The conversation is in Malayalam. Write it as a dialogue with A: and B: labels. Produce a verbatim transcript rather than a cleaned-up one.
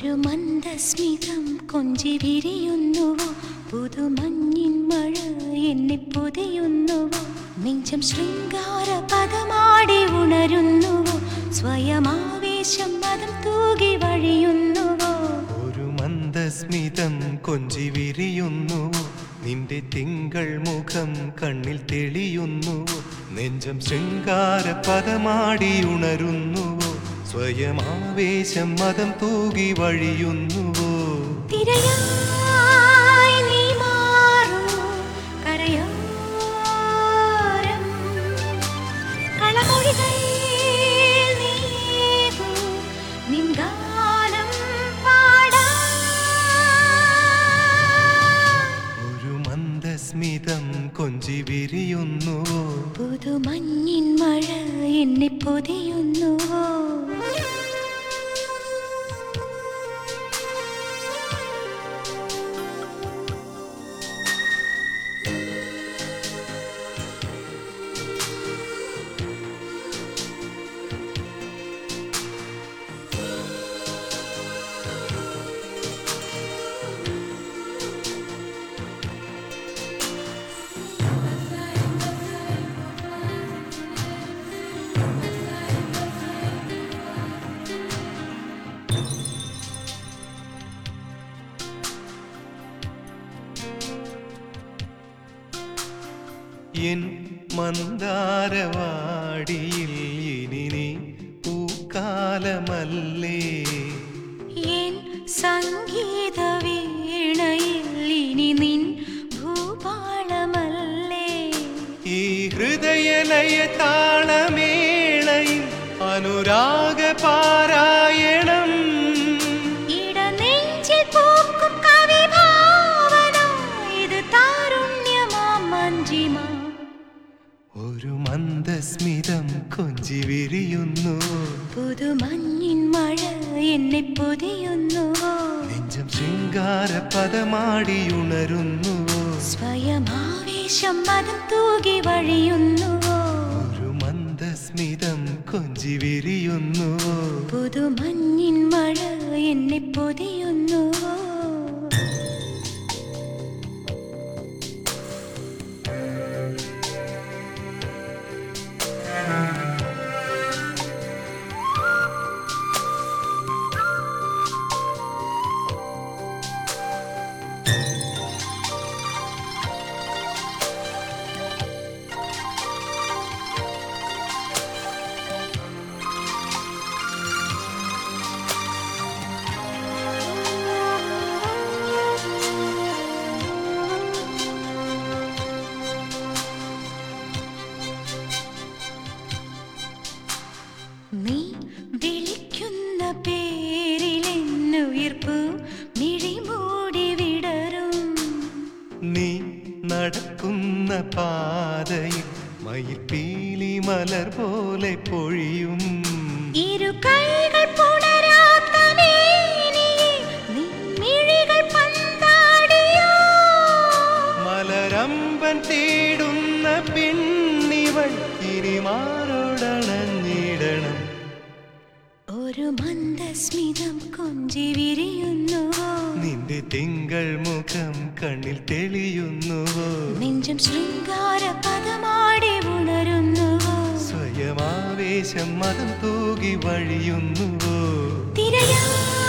A: ഒരു മന്ദസ്മിതം കൊഞ്ചി വിരിയുന്നുവോ, പുതുമഞ്ഞിൻ മഴ എന്നെ പൊതിയുന്നുവോ, നെഞ്ചം ശൃംഗാര പദമാടി ഉണരുന്നുവോ, സ്വയമാവേശം മതം തൂകി വഴിയുന്നുവോ.
B: ഒരു മന്ദസ്മിതം കൊഞ്ചി വിരിയുന്നുവോ, നിന്റെ തിങ്കൾ മുഖം കണ്ണിൽ തെളിയുന്നുവോ, നെഞ്ചം ശൃംഗാര പദമാടി ഉണരുന്നുവോ, സ്വയമാവേശം മതം തൂകി വഴിയുന്നുവോ.
A: തിരയായി നീ മാറൂ കരയോരം, കളമൊഴികൾ നീകൂ നിൻ ഗാനം പാടാം.
B: ഒരു മന്ദസ്മിതം കൊഞ്ചി വിരിയുന്നുവോ,
A: പുതുമഞ്ഞിൻ മഴ എന്നെ പൊതിയുന്നുവോ.
B: എൻ മന്ദാരവാടിയിൽ ഇനി നീ പൂക്കാലമല്ലേ,
A: എൻ സംഗീത വീണയിൽ ഇനി നിൻ ഭൂപാളമല്ലേ,
B: ഈ ഹൃദയലയ താളമേളയിൽ അനുരാഗ പാരായണം,
A: ഇടനെഞ്ചിൽ പൂക്കും കവിഭാവന ഇത് താരുണ്യമാ മഞ്ജിമ.
B: ഒരു മന്ദസ്മിതം കൊഞ്ചി വിരിയുന്നു,
A: പുതുമഞ്ഞിൻ മഴ എന്നെ പൊതിയുന്നുവോ,
B: നെഞ്ചം ശൃംഗാര പദമാടി ഉണരുന്നുവോ,
A: സ്വയമാവേശം മതം തൂകി വഴിയുന്നുവോ.
B: ഒരു മന്ദസ്മിതം കൊഞ്ചി വിരിയുന്നുവോ,
A: പുതുമഞ്ഞിൻ മഴ എന്നെ പൊതിയുന്നുവോ. നീ വിളിക്കുന്ന പേരിലെന്നുയിർപ്പു മിഴിമൂടി വിടരും,
B: നീ നടക്കുന്ന പാതയിൽ മയിൽപ്പീലി മലർ പോലെ പൊഴിയും,
A: ഇരു കൈകൾ പുണരാത്ത മേനിയെ നിൻ മിഴികൾ പന്താടിയോ,
B: മലരമ്പൻ തേടുന്ന പെണ്ണിവൾ ഇനി മാറോടണഞ്ഞിടണം.
A: ഒരു മന്ദസ്മിതം കൊഞ്ചി വിരിയുന്നുവോ,
B: നിന്റെ തിങ്കൾ മുഖം കണ്ണിൽ തെളിയുന്നുവോ,
A: നെഞ്ചം ശൃംഗാര പദമാടി ഉണരുന്നുവോ,
B: സ്വയമാവേശം മതം തൂകി വഴിയുന്നുവോ.
A: തിരയാ